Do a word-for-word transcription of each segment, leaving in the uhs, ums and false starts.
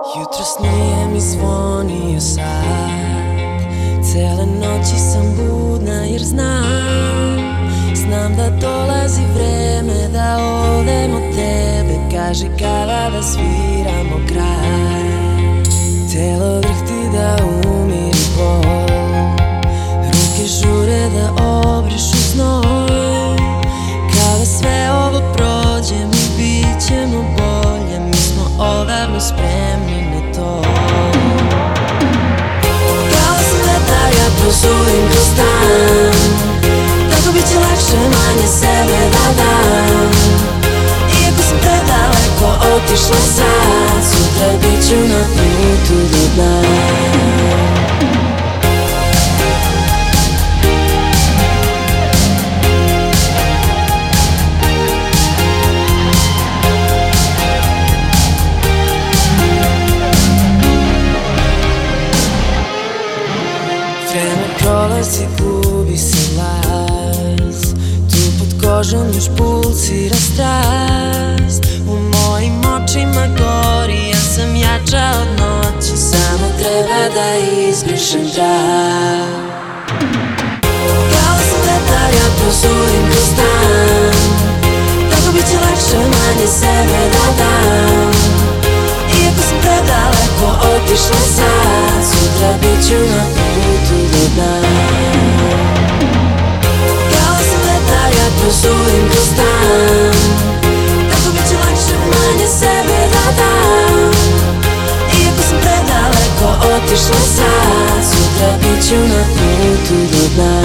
Jutros nije mi zvonio sat, cele noći sam budna jer znam, znam da dolazi vreme da odem od tebe. Kaži kada da sviramo kraj, telo drhti da umiri bol, ruke žure da obrišu znoj. Kada sve ovo prođe mi bit ćemo bolje, mi smo odavno spremni na to. Kao sveta ja prozurim kroz dan, tako bit će lakše manje sebe da dam. Iako sam predaleko otišla sad, sutra bit ću na putu do dna. Vreme prolazi, gubi se glas, tu pod kožom još pulsira strast. U mojim očima gori, ja sam jača od noći, samo treba da izbrišem trak. Kao sam vetar, ja prozurim kroz dan, tako bit će lakše manje sebe da dam. Iako sam predaleko otišla sad, sutra bit ću na putu do dna. Kao sam vetar, ja prozurim kroz dan, tako bit će lakše manje sebe da dam. Iako sam predaleko otišla sad, sutra bit ću na putu do dna.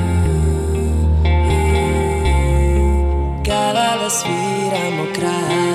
Kada da sviramo kraj,